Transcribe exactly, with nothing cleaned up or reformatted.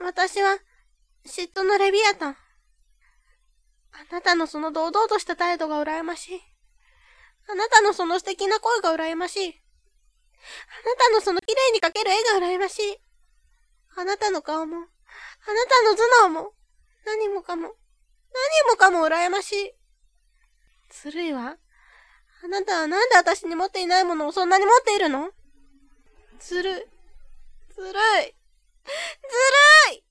私は、嫉妬のレビアタン。あなたのその堂々とした態度が羨ましい。あなたのその素敵な声が羨ましい。あなたのその綺麗に描ける絵が羨ましい。あなたの顔も、あなたの頭脳も、何もかも、何もかも羨ましい。ずるいわ。あなたはなんで私に持っていないものをそんなに持っているの？ずるい。ずるい。ずるい